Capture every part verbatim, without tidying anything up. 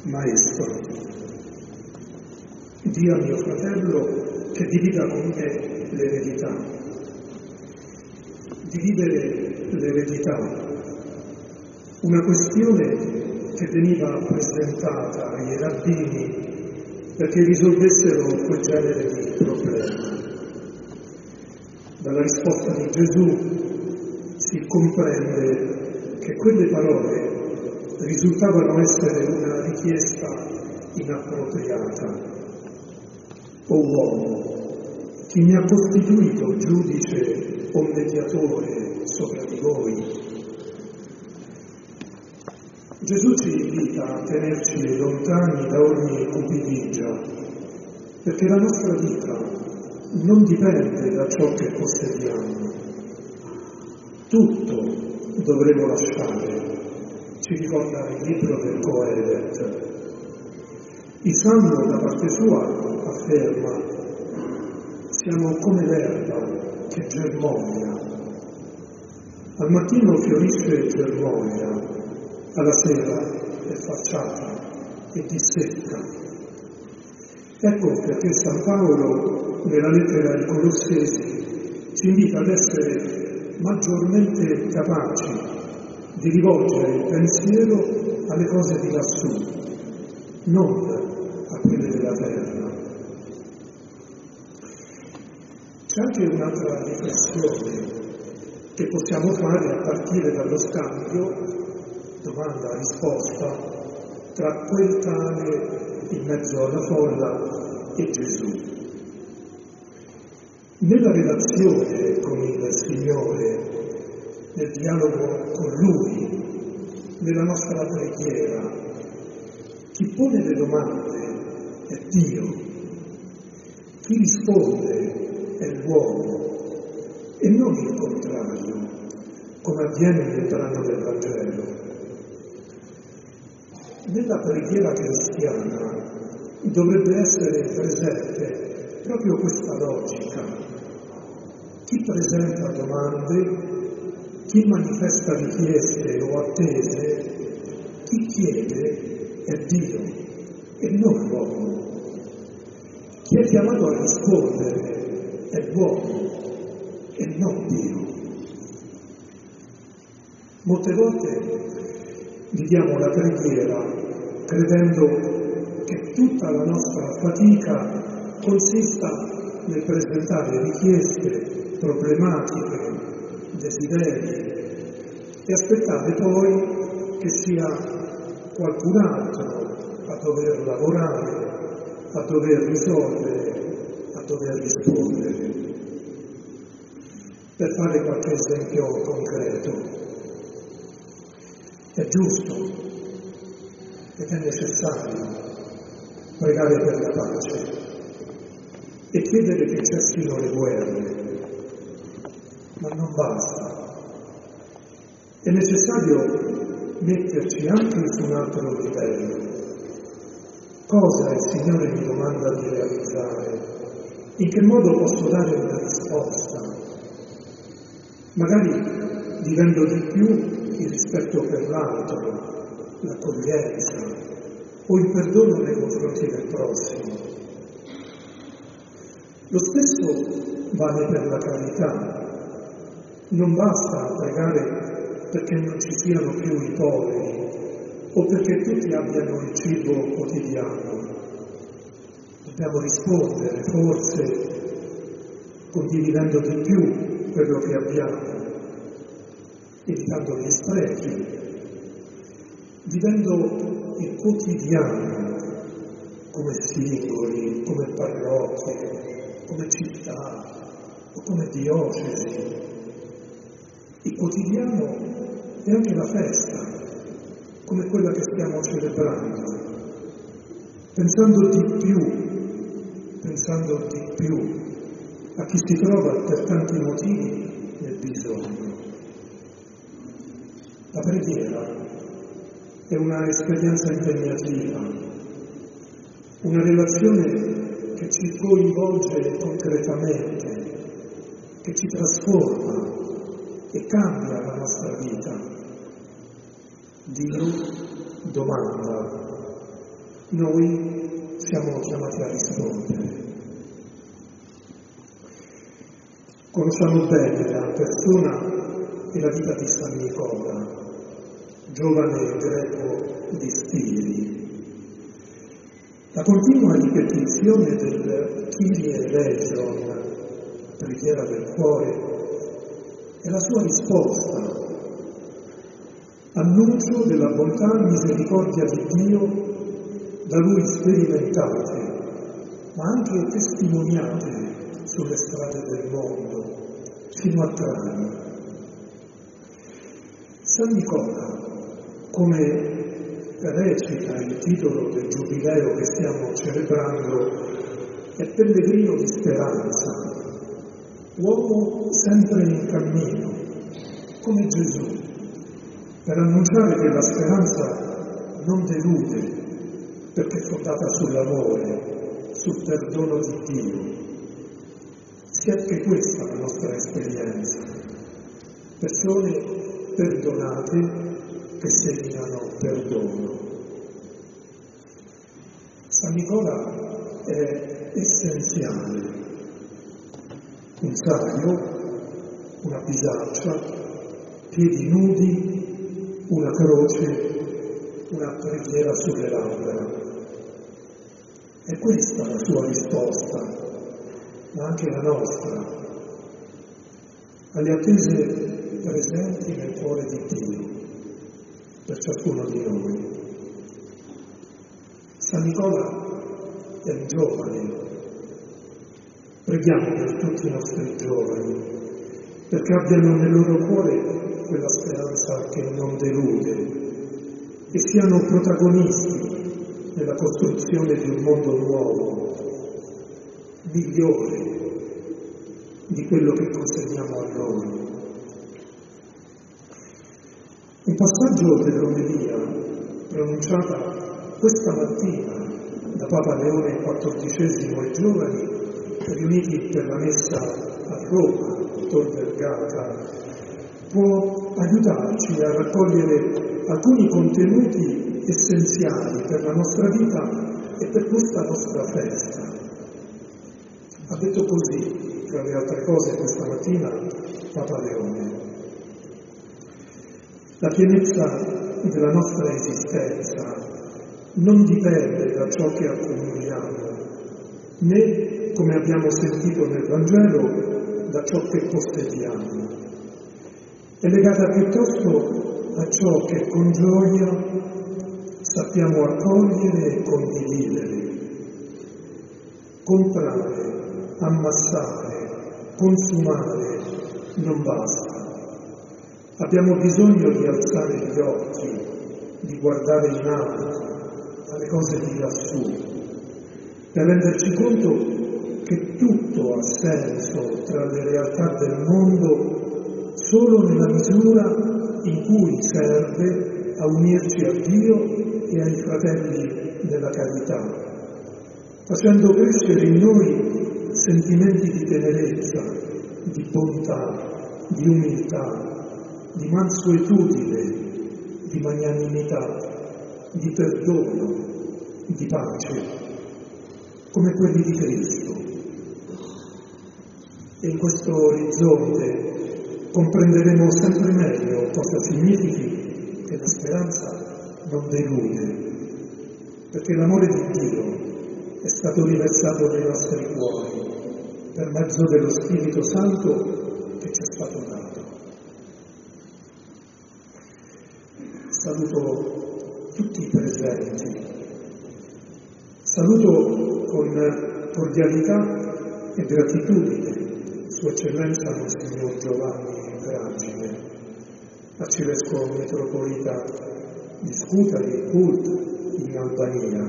Maestro, di a mio fratello che divida con me l'eredità. Dividere l'eredità, una questione che veniva presentata ai rabbini perché risolvessero quel genere di problema. Dalla risposta di Gesù si comprende che quelle parole risultavano essere una richiesta inappropriata. O uomo, chi mi ha costituito giudice o mediatore sopra di voi? Gesù ci invita a tenerci lontani da ogni cupidigia, perché la nostra vita non dipende da ciò che possediamo. Tutto dovremo lasciare, ci ricorda il libro del Coelet. Il Salmo da parte sua afferma: siamo come l'erba che germoglia. Al mattino fiorisce e germoglia, alla sera è facciata e dissecca. Ecco perché San Paolo, nella lettera ai Colossesi, ci invita ad essere maggiormente capaci di rivolgere il pensiero alle cose di lassù, non a quelle della terra. C'è anche un'altra riflessione che possiamo fare a partire dallo scambio domanda-risposta tra quel cane in mezzo alla folla e Gesù. Nella relazione con il Signore, nel dialogo con Lui, nella nostra preghiera, chi pone le domande è Dio, chi risponde è l'uomo e non il contrario, come avviene nel brano del Vangelo. Nella preghiera cristiana dovrebbe essere presente proprio questa logica. Chi presenta domande, chi manifesta richieste o attese, chi chiede è Dio e non l'uomo. Chi è chiamato a rispondere è l'uomo e non Dio. Molte volte viviamo la preghiera credendo che tutta la nostra fatica consista nel presentare richieste, problematiche, desideri e aspettare poi che sia qualcun altro a dover lavorare, a dover risolvere, a dover rispondere. Per fare qualche esempio concreto, è giusto ed è necessario pregare per la pace e chiedere che cessino le guerre, ma non basta. È necessario metterci anche su un altro livello. Cosa il Signore mi domanda di realizzare? In che modo posso dare una risposta? Magari vivendo di più il rispetto per l'altro, l'accoglienza o il perdono nei confronti del prossimo. Lo stesso vale per la carità. Non basta pregare perché non ci siano più i poveri o perché tutti abbiano il cibo quotidiano. Dobbiamo rispondere, forse, condividendo di più quello che abbiamo, evitando gli sprechi, vivendo il quotidiano come singoli, come parrocchie, come città o come diocesi. Il quotidiano è anche la festa, come quella che stiamo celebrando, pensando di più, pensando di più a chi si trova per tanti motivi nel bisogno. La preghiera è una esperienza impegnativa, una relazione che ci coinvolge concretamente, che ci trasforma e cambia la nostra vita. Dio domanda, noi siamo chiamati a rispondere. Conosciamo bene la persona e la vita di San Nicola, giovane greco di Stiri. La continua ripetizione del Kyrie eleison, preghiera del cuore, è la sua risposta, annuncio della bontà e misericordia di Dio da lui sperimentate, ma anche testimoniate sulle strade del mondo, fino a Trani. San Nicola, come recita il titolo del giubileo che stiamo celebrando, è pellegrino di speranza, uomo sempre in cammino, come Gesù, per annunciare che la speranza non delude, perché è fondata sull'amore, sul perdono di Dio. Sia anche questa la nostra esperienza. Persone perdonate che seminano perdono. San Nicola è essenziale. Un saio, una bisaccia, piedi nudi, una croce, una preghiera sulle labbra. È questa la sua risposta, ma anche la nostra, alle attese presenti nel cuore di Dio, per ciascuno di noi. San Nicola è un giovane. Preghiamo per tutti i nostri giovani, perché abbiano nel loro cuore quella speranza che non delude e siano protagonisti nella costruzione di un mondo nuovo, migliore di quello che consegniamo a loro. Un passaggio dell'omelia pronunciata questa mattina da Papa Leone quattordicesimo ai giovani riuniti per la messa a Roma, a Tor Vergata, può aiutarci a raccogliere alcuni contenuti essenziali per la nostra vita e per questa nostra festa. Ha detto così, tra le altre cose, questa mattina Papa Leone. La pienezza della nostra esistenza non dipende da ciò che accumuliamo, né, come abbiamo sentito nel Vangelo, da ciò che possediamo. È legata piuttosto a ciò che con gioia sappiamo accogliere e condividere. Comprare, ammassare, consumare non basta. Abbiamo bisogno di alzare gli occhi, di guardare in alto, alle cose di lassù, per renderci conto che tutto ha senso tra le realtà del mondo solo nella misura in cui serve a unirci a Dio e ai fratelli della carità, facendo crescere in noi sentimenti di tenerezza, di bontà, di umiltà, di mansuetudine, di magnanimità, di perdono, di pace, come quelli di Cristo. E in questo orizzonte comprenderemo sempre meglio cosa significhi che la speranza non delude, perché l'amore di Dio è stato riversato nei nostri cuori per mezzo dello Spirito Santo che ci è stato dato. Saluto tutti i presenti. Saluto con cordialità e gratitudine Sua Eccellenza Monsignor Giovanni Veragine, Arcivescovo Metropolita di Scutari e Pult in Albania,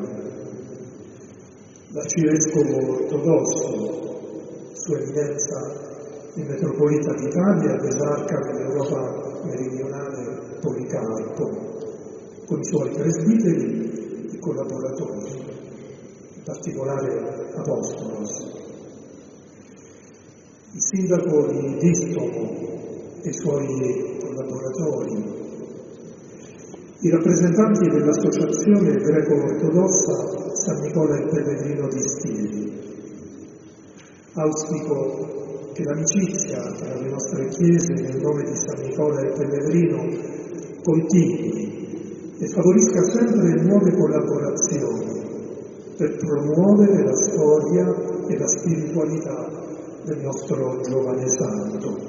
l'Arcivescovo Ortodosso, Sua Eminenza il Metropolita d'Italia ed Esarca dell'Europa meridionale Policarpo, con i suoi presbiteri e collaboratori, in particolare Apostolos, il sindaco di Distomo e i suoi collaboratori, I rappresentanti dell'Associazione Greco-Ortodossa San Nicola il Pellegrino di Stili. Auspico che l'amicizia tra le nostre chiese nel nome di San Nicola il Pellegrino continui e favorisca sempre nuove collaborazioni per promuovere la storia e la spiritualità del nostro giovane santo.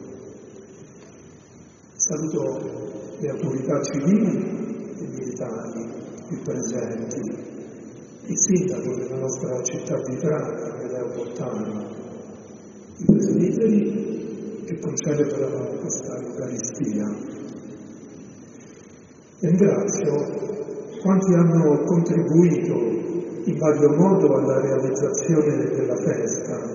Saluto le autorità civili e militari qui presenti, il sindaco della nostra città di Trani, Amedeo Bottani, i presbiteri che concelebrano questa Eucaristia. Ringrazio quanti hanno contribuito in vario modo alla realizzazione della festa.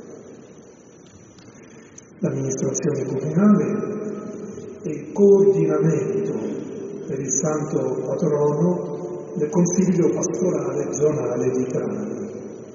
L'amministrazione comunale e il coordinamento per il santo patrono del Consiglio pastorale zonale di Trani.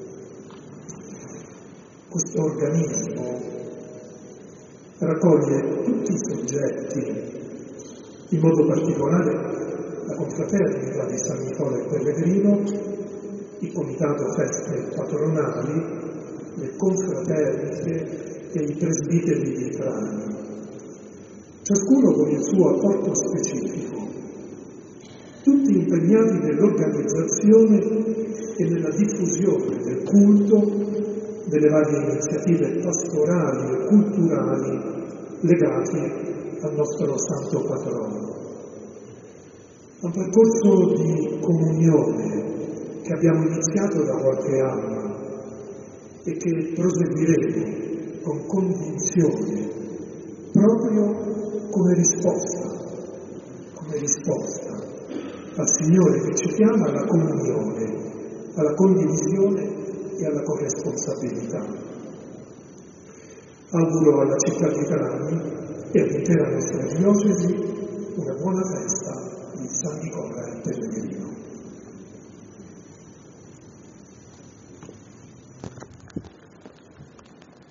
Questo organismo raccoglie tutti i soggetti, in modo particolare la confraternita di San Nicola il Pellegrino, il comitato feste patronali, le confraternite e i presbiteri di Trani, ciascuno con il suo apporto specifico, tutti impegnati nell'organizzazione e nella diffusione del culto, delle varie iniziative pastorali e culturali legate al nostro santo patrono. Un percorso di comunione che abbiamo iniziato da qualche anno e che proseguiremo con convinzione proprio come risposta, come risposta al Signore che ci chiama alla comunione, alla condivisione e alla corresponsabilità. Auguro alla città di Trani e all'intera nostra diocesi una buona festa di San Nicola il Pellegrino.